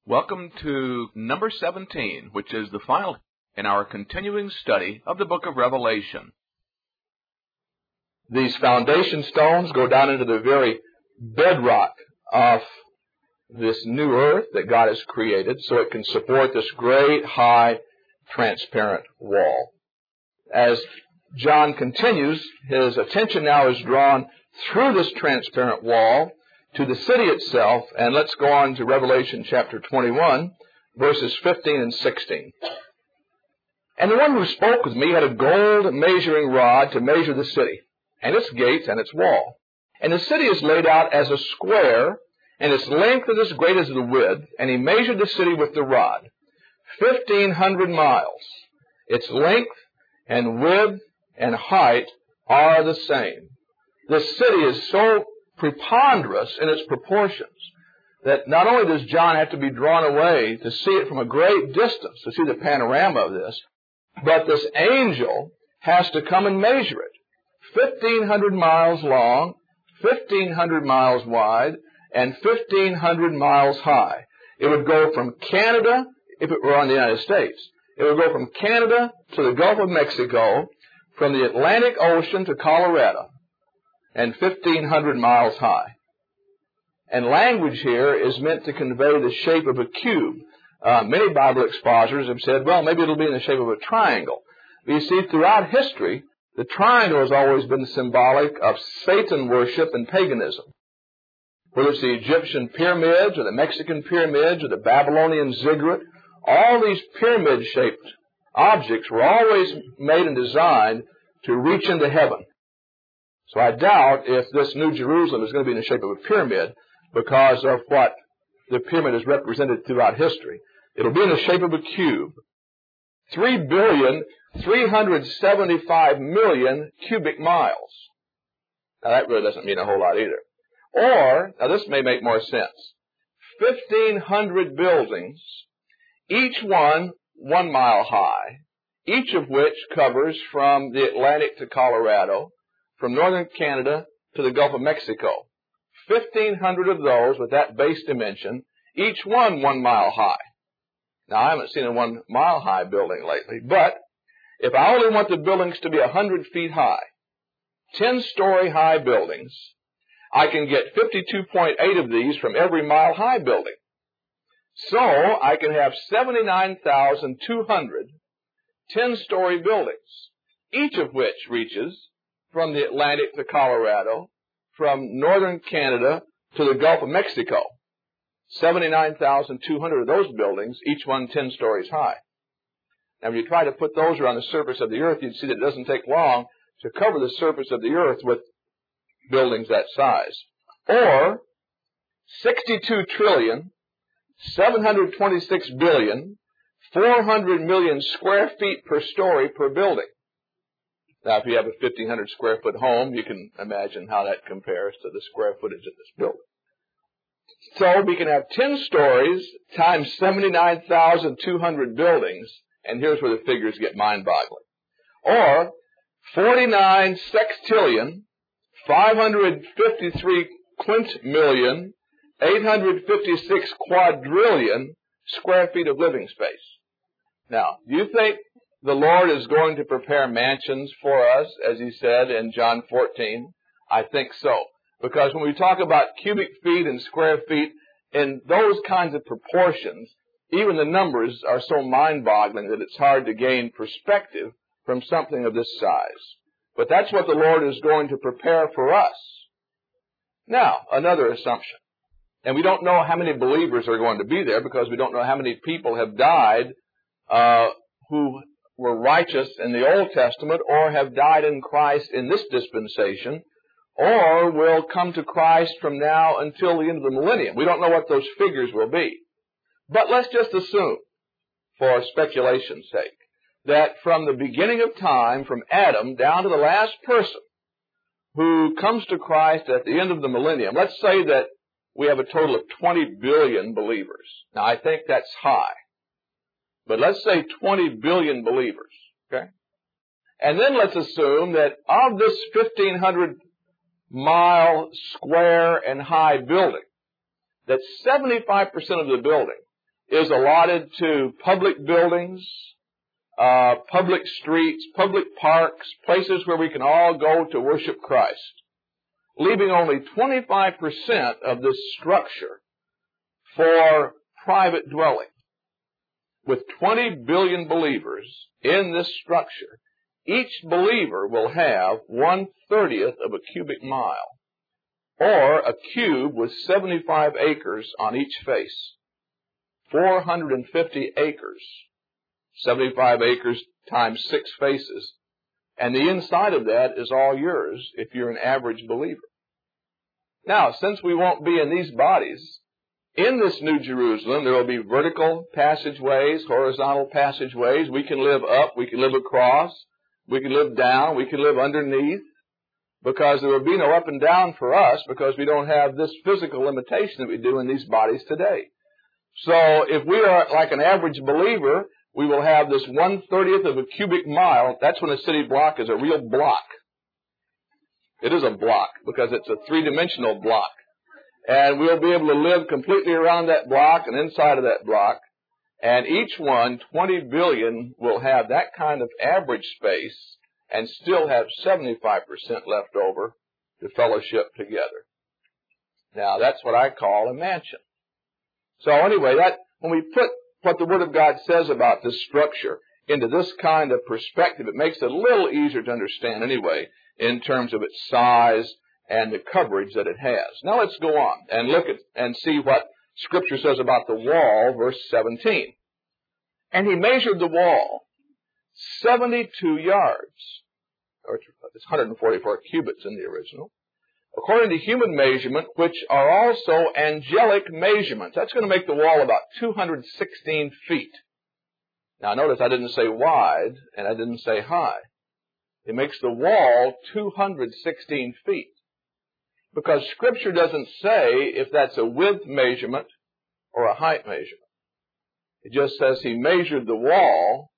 Welcome to number 17, which is the final in our continuing study of the book of Revelation. These foundation stones go down into the very bedrock of this new earth that God has created so it can support this great, high, transparent wall. As John continues, his attention now is drawn through this transparent wall to the city itself, and let's go on to Revelation chapter 21, verses 15 and 16. And the one who spoke with me had a gold measuring rod to measure the city, and its gates and its wall. And the city is laid out as a square, and its length is as great as the width, and he measured the city with the rod, 1,500 miles. Its length and width and height are the same. This city is so preponderous in its proportions that not only does John have to be drawn away to see it from a great distance, to see the panorama of this, but this angel has to come and measure it. 1,500 miles long, 1,500 miles wide, and 1,500 miles high. It would go from Canada, if it were on the United States, it would go from Canada to the Gulf of Mexico, from the Atlantic Ocean to Colorado, and 1,500 miles high. And language here is meant to convey the shape of a cube. Many Bible expositors have said, well, maybe it'll be in the shape of a triangle. But you see, throughout history, the triangle has always been symbolic of Satan worship and paganism. Whether it's the Egyptian pyramids or the Mexican pyramids or the Babylonian ziggurat, all these pyramid-shaped objects were always made and designed to reach into heaven. So I doubt if this New Jerusalem is going to be in the shape of a pyramid because of what the pyramid has represented throughout history. It'll be in the shape of a cube. 3,375,000,000 cubic miles. Now that really doesn't mean a whole lot either. Or, now this may make more sense, 1,500 buildings, each one 1 mile high, each of which covers from the Atlantic to Colorado, from northern Canada to the Gulf of Mexico. 1,500 of those with that base dimension, each one 1 mile high. Now, I haven't seen a 1 mile high building lately, but if I only want the buildings to be 100 feet high, 10-story high buildings, I can get 52.8 of these from every mile high building. So I can have 79,200 10-story buildings, each of which reaches from the Atlantic to Colorado, from northern Canada to the Gulf of Mexico. 79,200 of those buildings, each one 10 stories high. Now, when you try to put those around the surface of the earth, you'd see that it doesn't take long to cover the surface of the earth with buildings that size. Or 62,726,400,000,000 square feet per story per building. Now, if you have a 1,500 square foot home, you can imagine how that compares to the square footage of this building. So we can have 10 stories times 79,200 buildings, and here's where the figures get mind-boggling. Or 49 sextillion, 553 quintillion, 856 quadrillion square feet of living space. Now, do you think the Lord is going to prepare mansions for us, as he said in John 14? I think so. Because when we talk about cubic feet and square feet, in those kinds of proportions, even the numbers are so mind-boggling that it's hard to gain perspective from something of this size. But that's what the Lord is going to prepare for us. Now, another assumption. And we don't know how many believers are going to be there because we don't know how many people have died who were righteous in the Old Testament or have died in Christ in this dispensation or will come to Christ from now until the end of the millennium. We don't know what those figures will be. But let's just assume, for speculation's sake, that from the beginning of time, from Adam down to the last person who comes to Christ at the end of the millennium, let's say that we have a total of 20 billion believers. Now, I think that's high. But let's say 20 billion believers, okay? And then let's assume that of this 1,500-mile square and high building, that 75% of the building is allotted to public buildings, public streets, public parks, places where we can all go to worship Christ, leaving only 25% of this structure for private dwelling. With 20 billion believers in this structure, each believer will have 1/30th of a cubic mile, or a cube with 75 acres on each face. 450 acres. 75 acres times 6 faces. And the inside of that is all yours if you're an average believer. Now, since we won't be in these bodies, in this New Jerusalem, there will be vertical passageways, horizontal passageways. We can live up, we can live across, we can live down, we can live underneath, because there will be no up and down for us because we don't have this physical limitation that we do in these bodies today. So if we are like an average believer, we will have this 1/30th of a cubic mile. That's when a city block is a real block. It is a block because it's a three-dimensional block. And we'll be able to live completely around that block and inside of that block. And each one, 20 billion, will have that kind of average space and still have 75% left over to fellowship together. Now, that's what I call a mansion. So anyway, when we put what the Word of God says about this structure into this kind of perspective, it makes it a little easier to understand anyway in terms of its size and the coverage that it has. Now let's go on and look at and see what Scripture says about the wall, verse 17. And he measured the wall 72 yards, or it's 144 cubits in the original, according to human measurement, which are also angelic measurements. That's going to make the wall about 216 feet. Now notice I didn't say wide and I didn't say high. It makes the wall 216 feet. Because Scripture doesn't say if that's a width measurement or a height measurement. It just says he measured the wall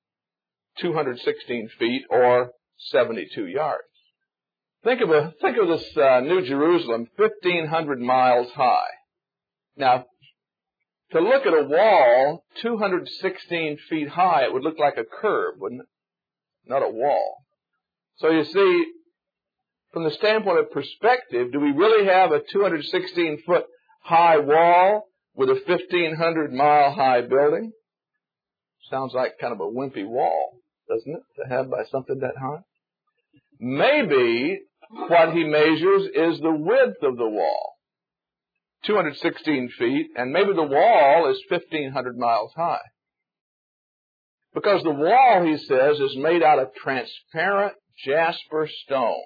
216 feet or 72 yards. Think of this New Jerusalem 1,500 miles high. Now, to look at a wall 216 feet high, it would look like a curve, wouldn't it? Not a wall. So you see, from the standpoint of perspective, do we really have a 216-foot high wall with a 1,500-mile high building? Sounds like kind of a wimpy wall, doesn't it, to have by something that high? Maybe what he measures is the width of the wall, 216 feet, and maybe the wall is 1,500 miles high. Because the wall, he says, is made out of transparent jasper stone.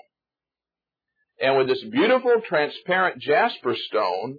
And with this beautiful transparent jasper stone,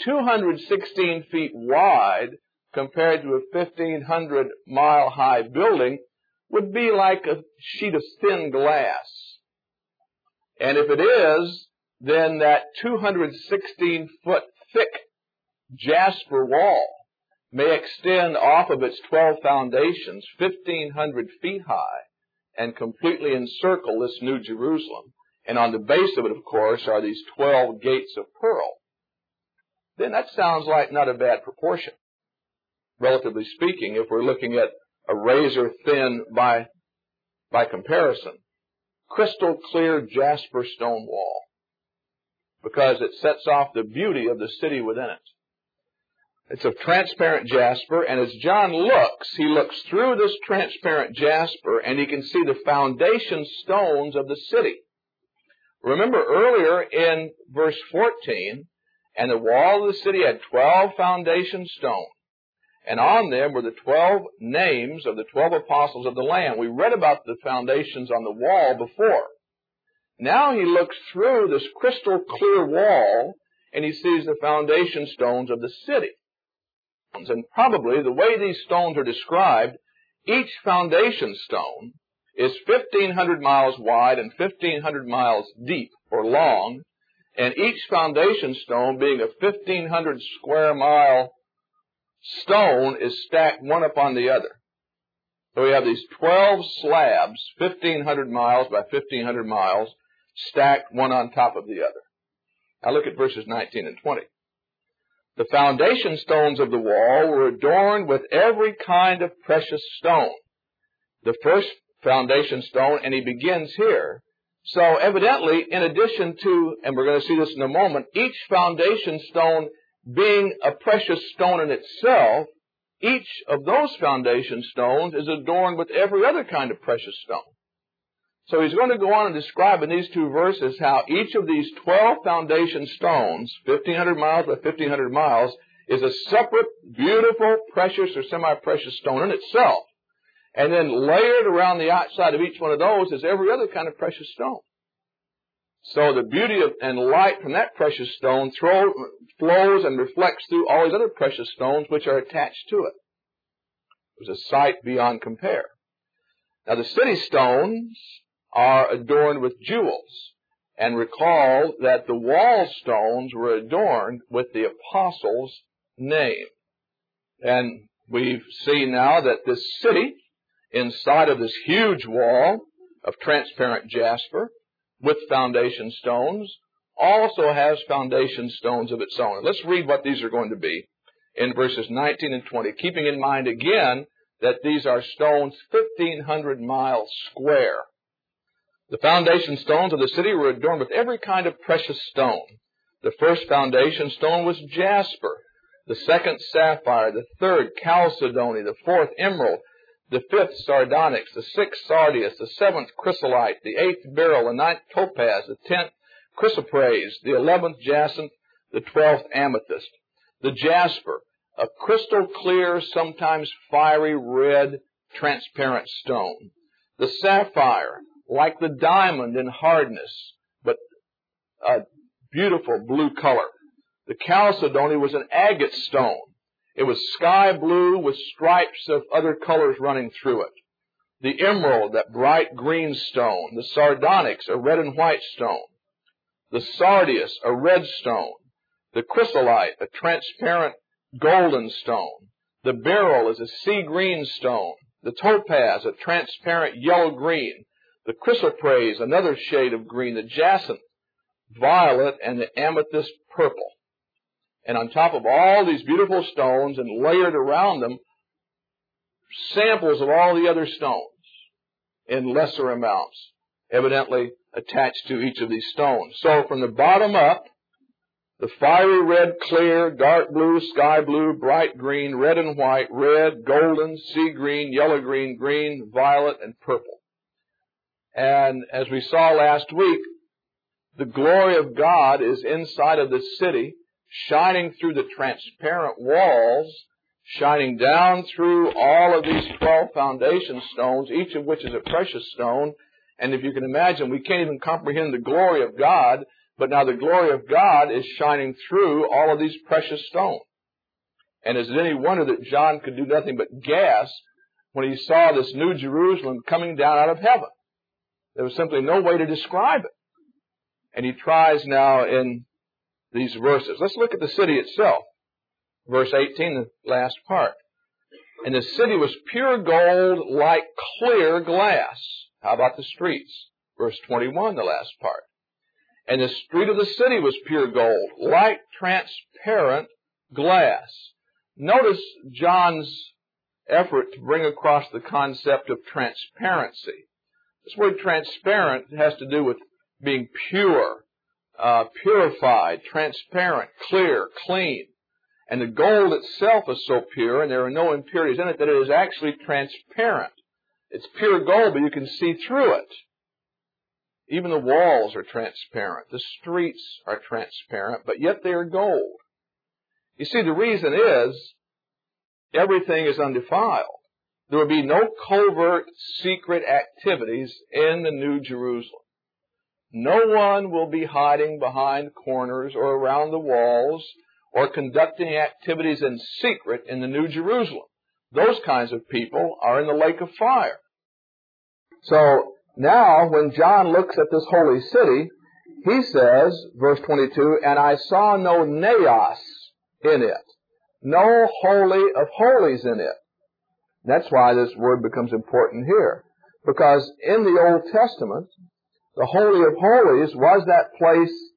216 feet wide compared to a 1,500-mile high building would be like a sheet of thin glass. And if it is, then that 216-foot thick jasper wall may extend off of its 12 foundations 1,500 feet high and completely encircle this New Jerusalem. And on the base of it, of course, are these 12 gates of pearl. Then that sounds like not a bad proportion, relatively speaking, if we're looking at a razor thin by comparison, crystal clear jasper stone wall, because it sets off the beauty of the city within it. It's of transparent jasper, and as John looks, he looks through this transparent jasper, and he can see the foundation stones of the city. Remember earlier in verse 14, and the wall of the city had 12 foundation stones, and on them were the 12 names of the 12 apostles of the Lamb. We read about the foundations on the wall before. Now he looks through this crystal clear wall, and he sees the foundation stones of the city. And probably the way these stones are described, each foundation stone is 1,500 miles wide and 1,500 miles deep or long, and each foundation stone, being a 1,500 square mile stone, is stacked one upon the other. So we have these 12 slabs, 1,500 miles by 1,500 miles, stacked one on top of the other. Now look at verses 19 and 20. The foundation stones of the wall were adorned with every kind of precious stone. The first foundation stone, and he begins here. So evidently, in addition to, and we're going to see this in a moment, each foundation stone being a precious stone in itself, each of those foundation stones is adorned with every other kind of precious stone. So he's going to go on and describe in these two verses how each of these 12 foundation stones, 1,500 miles by 1,500 miles, is a separate, beautiful, precious or semi-precious stone in itself. And then layered around the outside of each one of those is every other kind of precious stone. So the beauty and light from that precious stone flows and reflects through all these other precious stones which are attached to it. It was a sight beyond compare. Now the city stones are adorned with jewels. And recall that the wall stones were adorned with the apostles' name. And we've seen now that this city, inside of this huge wall of transparent jasper with foundation stones, also has foundation stones of its own. And let's read what these are going to be in verses 19 and 20, keeping in mind again that these are stones 1,500 miles square. The foundation stones of the city were adorned with every kind of precious stone. The first foundation stone was jasper, the second sapphire, the third chalcedony, the fourth emerald, the fifth sardonyx, the sixth sardius, the seventh chrysolite, the eighth beryl, the ninth topaz, the 10th chrysoprase, the 11th jacinth, the 12th amethyst. The jasper, a crystal clear, sometimes fiery red, transparent stone. The sapphire, like the diamond in hardness, but a beautiful blue color. The chalcedony was an agate stone. It was sky blue with stripes of other colors running through it. The emerald, that bright green stone. The sardonyx, a red and white stone. The sardius, a red stone. The chrysolite, a transparent golden stone. The beryl is a sea green stone. The topaz, a transparent yellow green. The chrysoprase, another shade of green. The jacinth, violet, and the amethyst, purple. And on top of all these beautiful stones and layered around them, samples of all the other stones in lesser amounts, evidently attached to each of these stones. So from the bottom up, the fiery red, clear, dark blue, sky blue, bright green, red and white, red, golden, sea green, yellow green, green, violet, and purple. And as we saw last week, the glory of God is inside of the city, shining through the transparent walls, shining down through all of these 12 foundation stones, each of which is a precious stone. And if you can imagine, we can't even comprehend the glory of God, but now the glory of God is shining through all of these precious stones. And is it any wonder that John could do nothing but gasp when he saw this new Jerusalem coming down out of heaven? There was simply no way to describe it. And he tries now in these verses. Let's look at the city itself. Verse 18, the last part. And the city was pure gold like clear glass. How about the streets? Verse 21, the last part. And the street of the city was pure gold, like transparent glass. Notice John's effort to bring across the concept of transparency. This word transparent has to do with being pure, purified, transparent, clear, clean. And the gold itself is so pure, and there are no impurities in it, that it is actually transparent. It's pure gold, but you can see through it. Even the walls are transparent. The streets are transparent, but yet they are gold. You see, the reason is everything is undefiled. There will be no covert, secret activities in the New Jerusalem. No one will be hiding behind corners or around the walls or conducting activities in secret in the New Jerusalem. Those kinds of people are in the lake of fire. So now when John looks at this holy city, he says, verse 22, and I saw no naos in it, no holy of holies in it. That's why this word becomes important here. Because in the Old Testament, the Holy of Holies was that place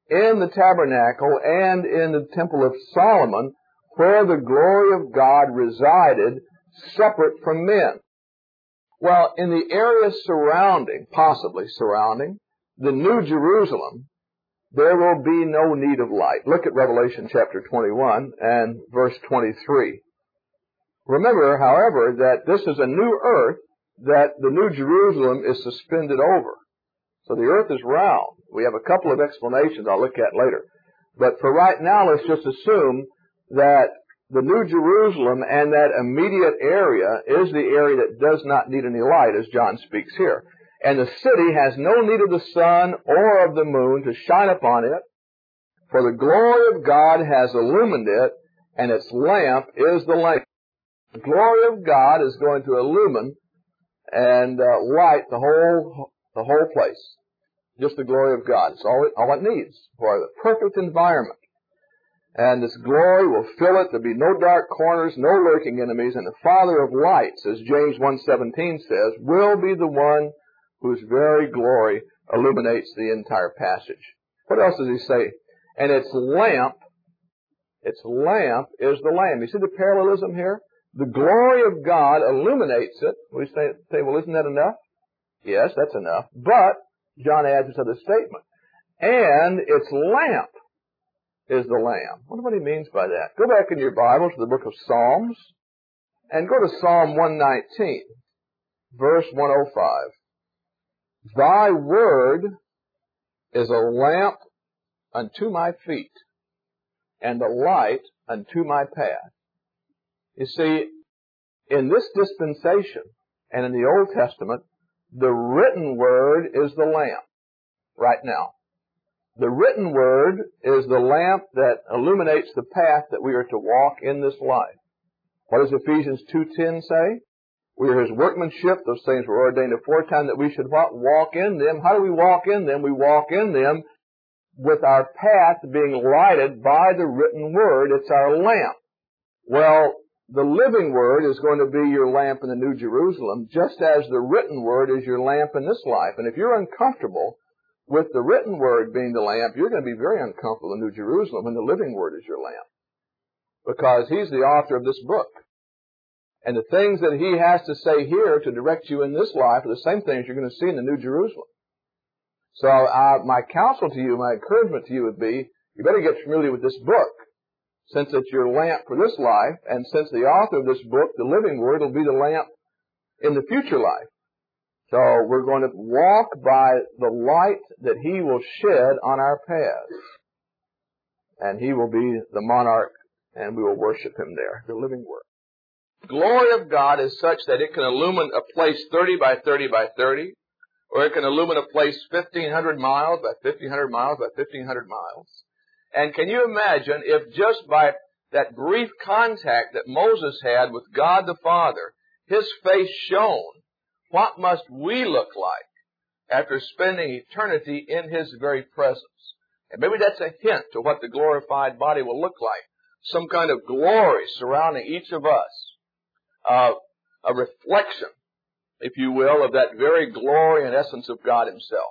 in the tabernacle and in the temple of Solomon, where the glory of God resided, separate from men. Well, in the area possibly surrounding, the New Jerusalem, there will be no need of light. Look at Revelation chapter 21 and verse 23. Remember, however, that this is a new earth that the New Jerusalem is suspended over. So the earth is round. We have a couple of explanations I'll look at later. But for right now, let's just assume that the New Jerusalem and that immediate area is the area that does not need any light, as John speaks here. And the city has no need of the sun or of the moon to shine upon it, for the glory of God has illumined it, and its lamp is the Lamb. The glory of God is going to illumine and light the whole place. Just the glory of God. It's all it needs for the perfect environment. And this glory will fill it. There'll be no dark corners, no lurking enemies, and the Father of lights, as James 1:17 says, will be the one whose very glory illuminates the entire passage. What else does he say? And its lamp is the Lamb. You see the parallelism here? The glory of God illuminates it. We say, well, isn't that enough? Yes, that's enough. But John adds this other statement. And its lamp is the Lamb. I wonder what he means by that. Go back in your Bible to the book of Psalms and go to Psalm 119, verse 105. Thy word is a lamp unto my feet and a light unto my path. You see, in this dispensation and in the Old Testament, the written word is the lamp right now. The written word is the lamp that illuminates the path that we are to walk in this life. What does Ephesians 2:10 say? We are His workmanship. Those things were ordained aforetime that we should walk in them. How do we walk in them? We walk in them with our path being lighted by the written word. It's our lamp. Well, the living word is going to be your lamp in the New Jerusalem, just as the written word is your lamp in this life. And if you're uncomfortable with the written word being the lamp, you're going to be very uncomfortable in New Jerusalem when the living word is your lamp. Because He's the author of this book. And the things that He has to say here to direct you in this life are the same things you're going to see in the New Jerusalem. So my counsel to you, my encouragement to you would be, you better get familiar with this book, since it's your lamp for this life, and since the author of this book, the living word, will be the lamp in the future life. So we're going to walk by the light that He will shed on our paths. And He will be the monarch, and we will worship Him there, the living word. The glory of God is such that it can illumine a place 30 by 30 by 30, or it can illumine a place 1,500 miles by 1,500 miles by 1,500 miles. And can you imagine if just by that brief contact that Moses had with God the Father, his face shone, what must we look like after spending eternity in His very presence? And maybe that's a hint to what the glorified body will look like. Some kind of glory surrounding each of us. A reflection, if you will, of that very glory and essence of God Himself.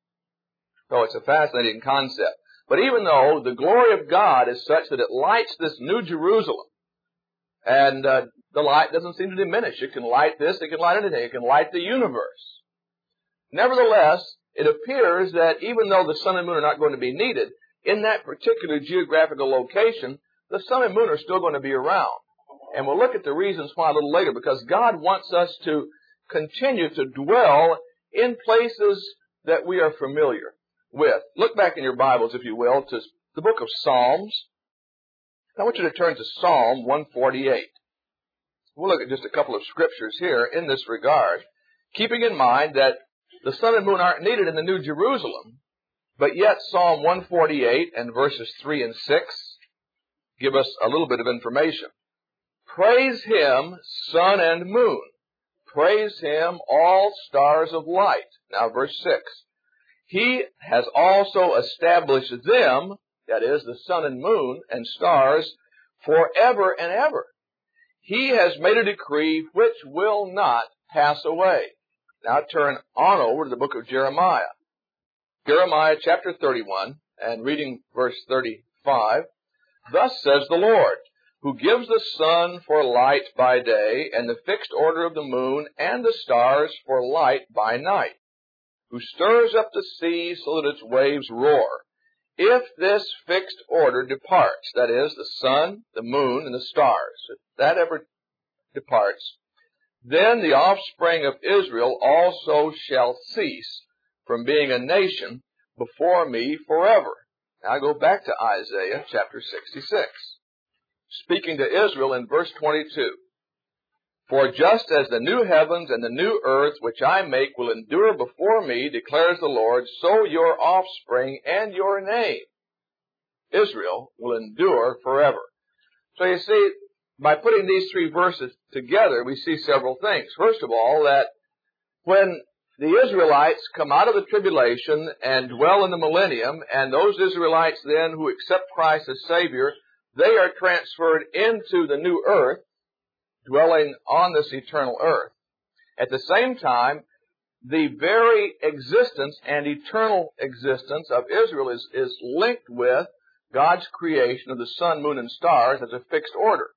So it's a fascinating concept. But even though the glory of God is such that it lights this New Jerusalem, and the light doesn't seem to diminish. It can light this, it can light anything, it can light the universe. Nevertheless, it appears that even though the sun and moon are not going to be needed, in that particular geographical location, the sun and moon are still going to be around. And we'll look at the reasons why a little later, because God wants us to continue to dwell in places that we are familiar with. Look back in your Bibles, if you will, to the book of Psalms. I want you to turn to Psalm 148. We'll look at just a couple of scriptures here in this regard, keeping in mind that the sun and moon aren't needed in the New Jerusalem, but yet Psalm 148 and verses 3 and 6 give us a little bit of information. Praise Him, sun and moon. Praise Him, all stars of light. Now, verse 6. He has also established them, that is, the sun and moon and stars, forever and ever. He has made a decree which will not pass away. Now turn on over to the book of Jeremiah. Jeremiah chapter 31 and reading verse 35, "Thus says the Lord, who gives the sun for light by day, and the fixed order of the moon and the stars for light by night, who stirs up the sea so that its waves roar. If this fixed order departs," that is, the sun, the moon, and the stars, if that ever departs, "then the offspring of Israel also shall cease from being a nation before me forever." Now I go back to Isaiah chapter 66. Speaking to Israel in verse 22, "For just as the new heavens and the new earth which I make will endure before me, declares the Lord, so your offspring and your name, Israel, will endure forever." So you see, by putting these three verses together, we see several things. First of all, that when the Israelites come out of the tribulation and dwell in the millennium, and those Israelites then who accept Christ as Savior, they are transferred into the new earth, dwelling on this eternal earth. At the same time, the very existence and eternal existence of Israel is linked with God's creation of the sun, moon, and stars as a fixed order.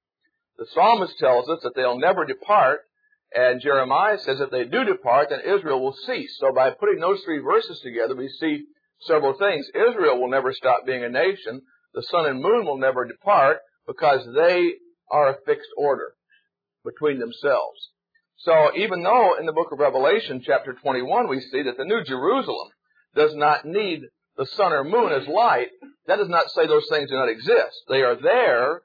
The psalmist tells us that they'll never depart, and Jeremiah says if they do depart, then Israel will cease. So by putting those three verses together, we see several things. Israel will never stop being a nation. The sun and moon will never depart because they are a fixed order between themselves. So even though in the book of Revelation, chapter 21, we see that the New Jerusalem does not need the sun or moon as light, that does not say those things do not exist. They are there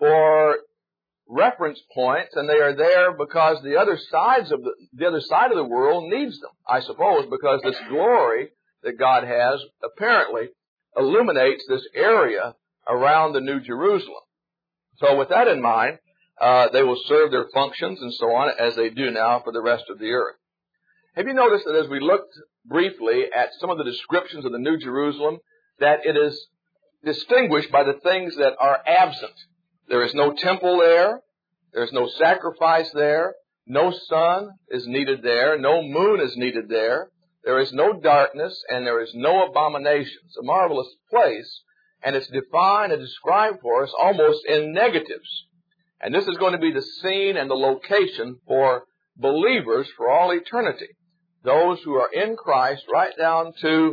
for reference points, and they are there because the other side of the world needs them, I suppose, because this glory that God has apparently illuminates this area around the New Jerusalem. So with that in mind, they will serve their functions and so on as they do now for the rest of the earth. Have you noticed that as we looked briefly at some of the descriptions of the New Jerusalem, that it is distinguished by the things that are absent? There is no temple there. There's no sacrifice there. No sun is needed there. No moon is needed there. There is no darkness, and there is no abomination. It's a marvelous place, and it's defined and described for us almost in negatives. And this is going to be the scene and the location for believers for all eternity. Those who are in Christ right down to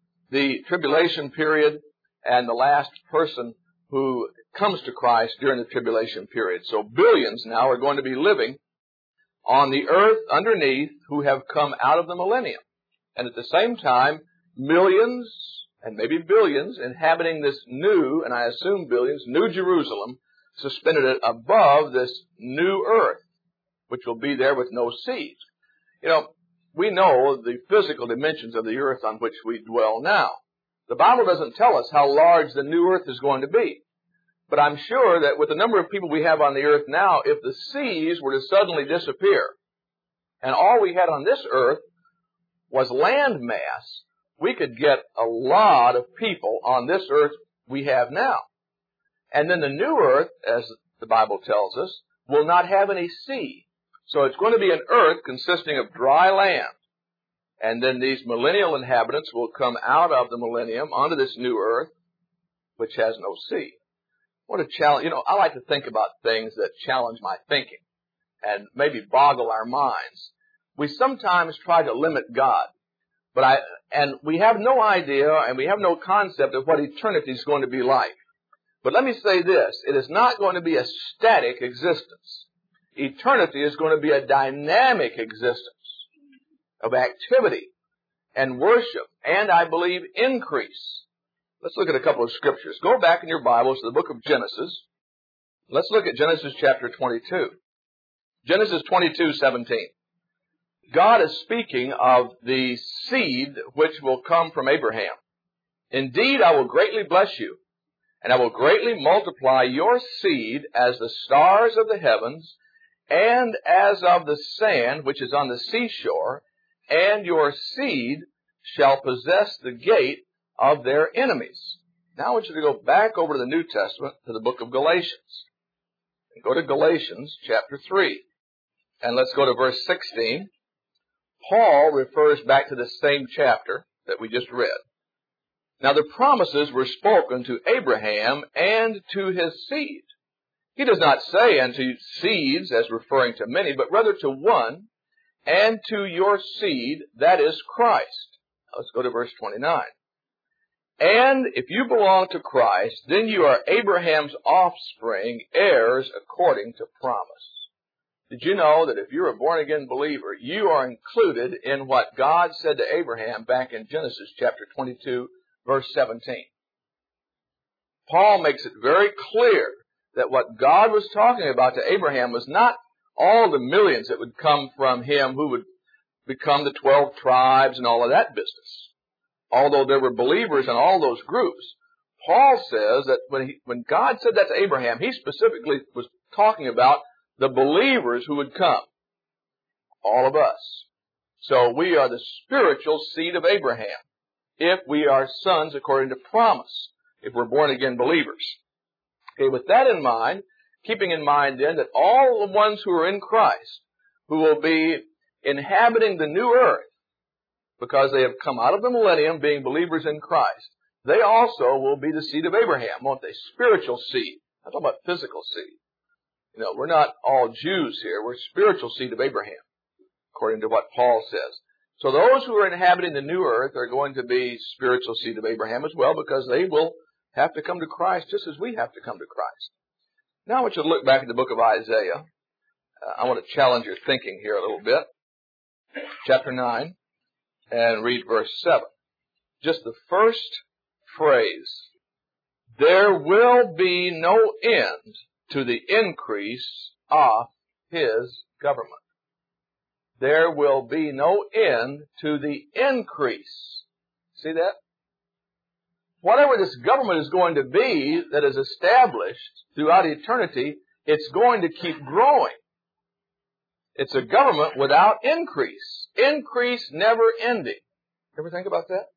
the tribulation period and the last person who comes to Christ during the tribulation period. So billions now are going to be living on the earth underneath who have come out of the millennium. And at the same time, millions and maybe billions inhabiting this new, and I assume billions, New Jerusalem, suspended above this new earth, which will be there with no sea. You know, we know the physical dimensions of the earth on which we dwell now. The Bible doesn't tell us how large the new earth is going to be. But I'm sure that with the number of people we have on the earth now, if the seas were to suddenly disappear, and all we had on this earth was land mass, we could get a lot of people on this earth we have now. And then the new earth, as the Bible tells us, will not have any sea. So it's going to be an earth consisting of dry land. And then these millennial inhabitants will come out of the millennium onto this new earth, which has no sea. What a challenge. You know, I like to think about things that challenge my thinking and maybe boggle our minds. We sometimes try to limit God, and we have no idea and we have no concept of what eternity is going to be like. But let me say this, it is not going to be a static existence. Eternity is going to be a dynamic existence of activity and worship and, I believe, increase. Let's look at a couple of scriptures. Go back in your Bibles to the book of Genesis. Let's look at Genesis chapter 22. Genesis 22:17. God is speaking of the seed which will come from Abraham. "Indeed, I will greatly bless you, and I will greatly multiply your seed as the stars of the heavens, and as of the sand which is on the seashore, and your seed shall possess the gate of their enemies." Now I want you to go back over to the New Testament, to the book of Galatians. And go to Galatians chapter 3. And let's go to verse 16. Paul refers back to the same chapter that we just read. Now the promises were spoken to Abraham and to his seed. He does not say unto seeds as referring to many, but rather to one, and to your seed, that is Christ. Now let's go to verse 29. And if you belong to Christ, then you are Abraham's offspring, heirs according to promise. Did you know that if you're a born-again believer, you are included in what God said to Abraham back in Genesis chapter 22, verse 17? Paul makes it very clear that what God was talking about to Abraham was not all the millions that would come from him who would become the 12 tribes and all of that business. Although there were believers in all those groups, Paul says that when God said that to Abraham, he specifically was talking about the believers who would come. All of us. So we are the spiritual seed of Abraham, if we are sons according to promise, if we're born-again believers. Okay, with that in mind, keeping in mind then that all the ones who are in Christ, who will be inhabiting the new earth, because they have come out of the millennium being believers in Christ, they also will be the seed of Abraham, won't they? Spiritual seed. I'm talking about physical seed. You know, we're not all Jews here. We're spiritual seed of Abraham, according to what Paul says. So those who are inhabiting the new earth are going to be spiritual seed of Abraham as well, because they will have to come to Christ just as we have to come to Christ. Now I want you to look back at the book of Isaiah. I want to challenge your thinking here a little bit. Chapter 9, and read verse 7. Just the first phrase. There will be no end to the increase of his government. There will be no end to the increase. See that? Whatever this government is going to be that is established throughout eternity, it's going to keep growing. It's a government without increase. Increase never ending. Ever think about that?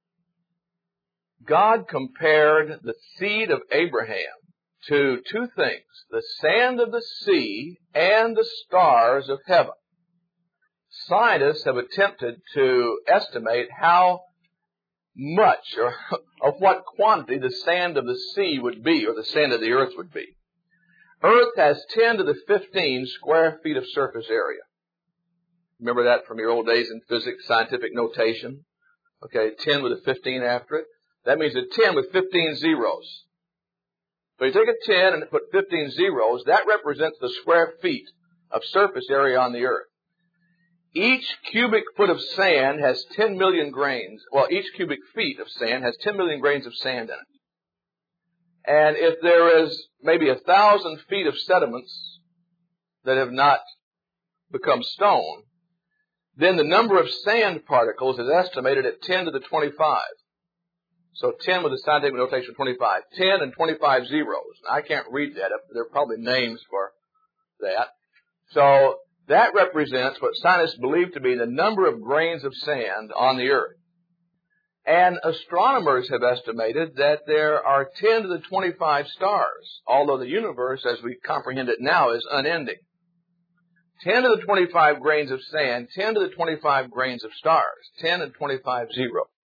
God compared the seed of Abraham to two things, the sand of the sea and the stars of heaven. Scientists have attempted to estimate how much or of what quantity the sand of the sea would be, or the sand of the earth would be. Earth has 10 to the 15 square feet of surface area. Remember that from your old days in physics, scientific notation? Okay, 10 with a 15 after it. That means a 10 with 15 zeros. So you take a 10 and put 15 zeros, that represents the square feet of surface area on the earth. Each cubic foot of sand has 10 million grains. Well, each cubic feet of sand has 10 million grains of sand in it. And if there is maybe 1,000 feet of sediments that have not become stone, then the number of sand particles is estimated at 10 to the 25. So 10 with the scientific notation 25. 10 and 25 zeros. I can't read that. There are probably names for that. So that represents what scientists believe to be the number of grains of sand on the earth. And astronomers have estimated that there are 10 to the 25 stars, although the universe, as we comprehend it now, is unending. 10 to the 25 grains of sand, 10 to the 25 grains of stars, 10 and 25 zero.